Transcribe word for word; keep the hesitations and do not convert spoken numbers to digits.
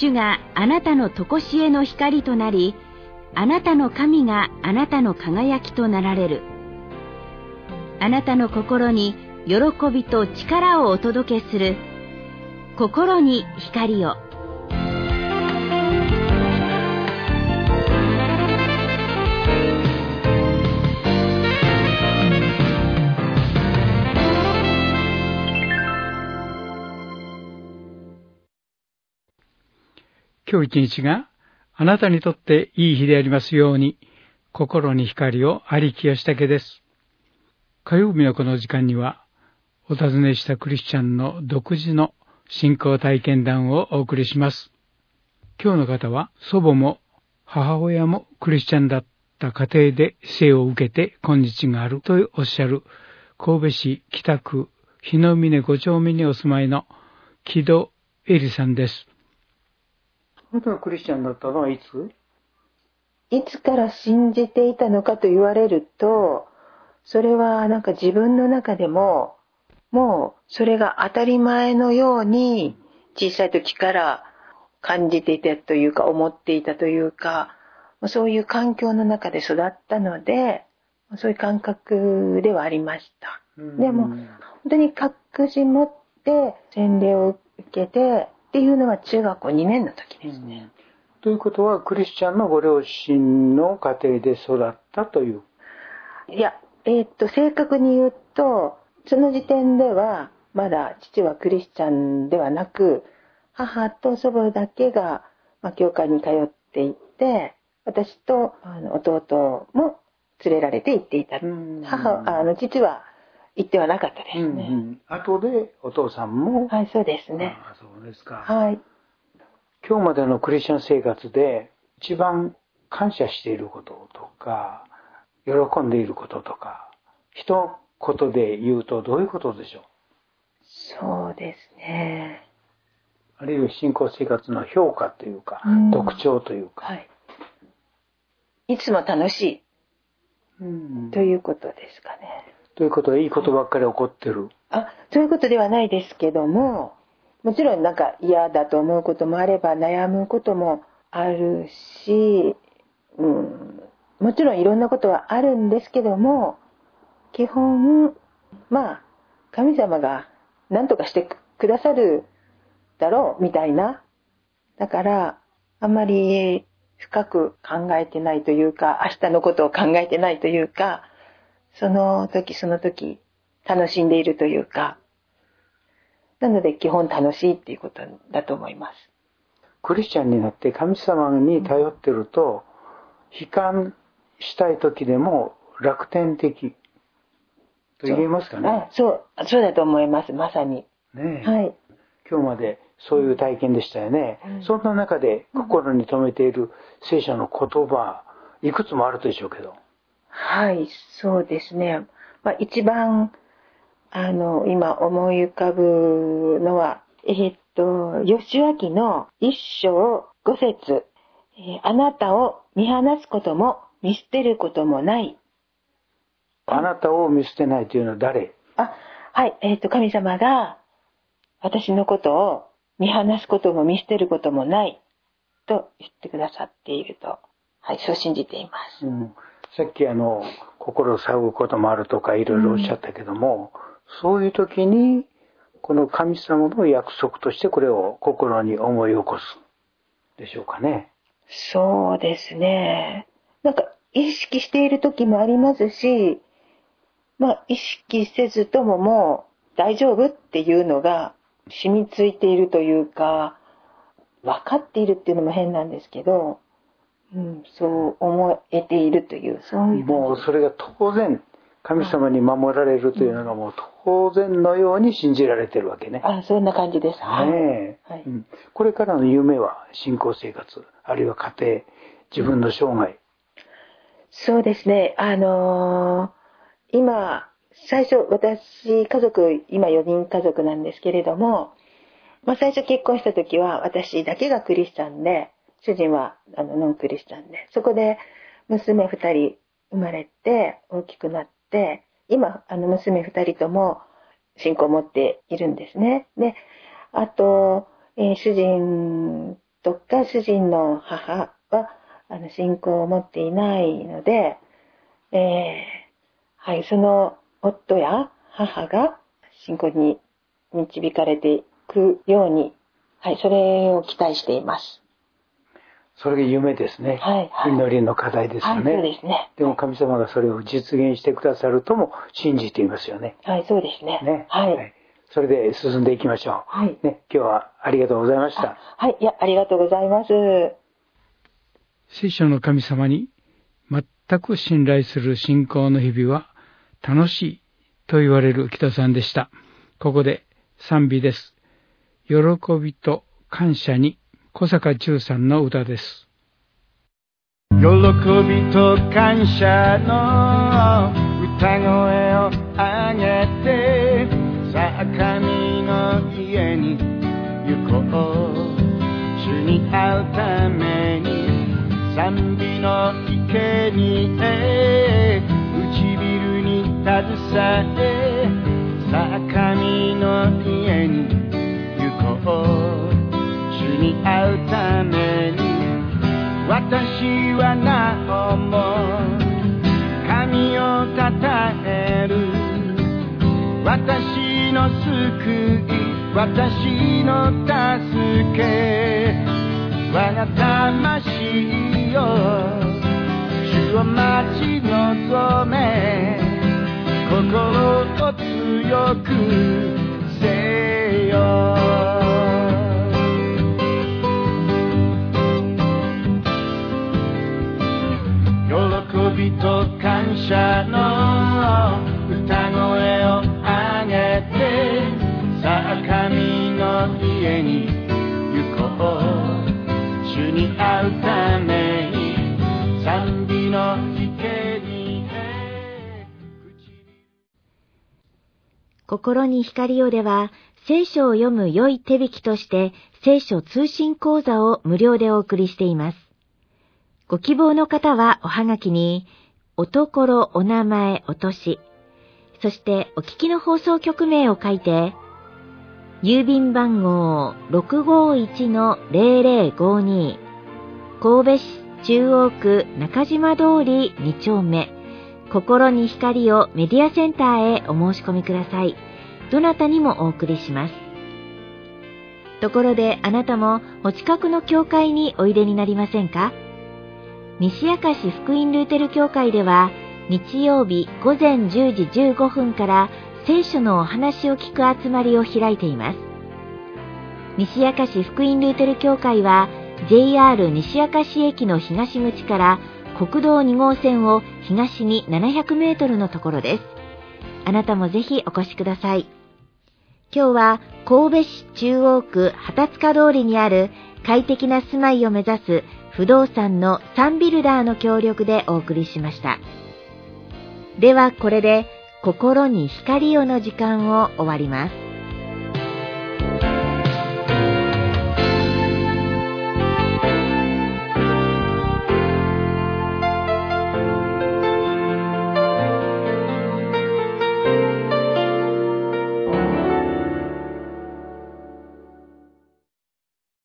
主があなたの常しえの光となり、あなたの神があなたの輝きとなられる。あなたの心に喜びと力をお届けする。心に光を。 今日一日があなたにとっていい日でありますように、心に光を。有木義武です。火曜日のこの時間には、お尋ねしたクリスチャンの独自の信仰体験談をお送りします。今日の方は、祖母も母親もクリスチャンだった家庭で生を受けて今日があるとおっしゃる、神戸市北区日の峰ご丁目にお住まいの木戸恵里さんです。あなたがクリスチャンだったのはいつ？ いつから信じていたのかと言われると、それはなんか自分の中でも、もうそれが当たり前のように小さい時から感じていたというか思っていたというか、そういう環境の中で育ったので、そういう感覚ではありました。でも本当に確信持って洗礼を受けてっていうのは中学校にねんの時ですね。 うん、ということはクリスチャンのご両親の家庭で育ったという？ いや、えー、っと正確に言うとその時点ではまだ父はクリスチャンではなく、母と祖母だけが、まあ、教会に通っていて、私とあの弟も連れられて行っていた。母あの父は行ってはなかったですね。うんうん、 後でお父さんも。 はい、そうですね。 ああ、そうですか。 はい。 今日までのクリスチャン生活で一番感謝していることとか、喜んでいることとか、一言で言うとどういうことでしょう？ そうですね。 あるいは信仰生活の評価というか、うん、特徴というか。 はい。いつも楽しい、うん、ということですかね。 ということは、いいことばっかり起こってる。 あ、そういうことではないですけども、もちろんなんか嫌だと思うこともあれば悩むこともあるし、うん、もちろんいろんなことはあるんですけども、基本まあ神様が何とかしてくださるだろうみたいな、だからあんまり深く考えてないというか、明日のことを考えてないというか、その時その時楽しんでいるというか、なので基本楽しいっていうことだと思います。 クリスチャンになって神様に頼ってると、悲観したい時でも楽天的と言えますかね。 そう、そう、そうだと思います。まさに。 ねえ。 はい。 今日までそういう体験でしたよね。うん、そんな中で心に留めている聖書の言葉、いくつもあるでしょうけど。 はい、そうですね。まあ、一番あの今思い浮かぶのは、えー、っと義明の一章五節、えー、あなたを見放すことも見捨てることもない。 あなたを見捨てないというのは誰？ あ、はい、えー、っと神様が私のことを見放すことも見捨てることもないと言ってくださっていると、はい、そう信じています。 うん、さっきあの心を騒ぐこともあるとかいろいろおっしゃったけども、うん、そういう時にこの神様の約束としてこれを心に思い起こすでしょうかね。 そうですね。なんか意識している時もありますし、まあ意識せずとももう大丈夫っていうのが染みついているというか、分かっているっていうのも変なんですけど、うん、そう思えているという、そういうもうそれが当然神様に守られるというのがもう当然のように信じられてるわけね。 あ、そんな感じです。 ねえ、はい、うん。これからの夢は信仰生活、あるいは家庭、自分の生涯。うん、 そうですね。あのー、今最初私家族今よにん家族なんですけれども、まあ、最初結婚した時は私だけがクリスチャンで、主人はあのノンクリスチャンで、そこで娘ふたり生まれて大きくなって、今あの娘ふたりとも信仰を持っているんですね。で、あと、えー、主人とか主人の母はあの信仰を持っていないので、えーはい、その夫や母が信仰に導かれていくように、はい、それを期待しています。 それが夢ですね。 はいはい、 祈りの課題ですよね。 はい、そうですね。 でも神様がそれを実現してくださるとも信じていますよね。 はい、そうですね。 ね、 はい、 はい。それで進んでいきましょう。 はい。 ね、今日はありがとうございました。 はい、いや、ありがとうございます。 聖書の神様に全く信頼する信仰の日々は楽しいと言われる北さんでした。ここで賛美です。喜びと感謝に、小坂忠さんの歌です。喜びと感謝の歌声をあげて、さあ神の家に行こう。主に会うために賛美の生贄、唇に携え、さあ神の家に行こう。主に会うために私はなおも神をたたえる。私の救い、私の助け、我が魂よ主を待ち望め、心を強くせよ。喜びと感謝の歌声をあげて、さあ神の家に行こう。主に会うために賛美の生贄。 心に光をでは、聖書を読む良い手引きとして聖書通信講座を無料でお送りしています。ご希望の方はおはがきに、おところ、お名前、お年、そしてお聞きの放送局名を書いて、郵便番号 ろくごいちのぜろぜろごに、神戸市中央区中島通りに丁目、心に光をメディアセンターへお申し込みください。どなたにもお送りします。ところであなたもお近くの教会においでになりませんか？西明石福音ルーテル教会では、日曜日午前じゅうじじゅうごふんから聖書のお話を聞く集まりを開いています。西明石福音ルーテル教会は ジェイアール 西明石駅の東口から国道に号線を東にななひゃくメートルのところです。あなたもぜひお越しください。今日は神戸市中央区旗塚通りにある快適な住まいを目指す不動産のサンビルダーの協力でお送りしました。ではこれで心に光をの時間を終わります。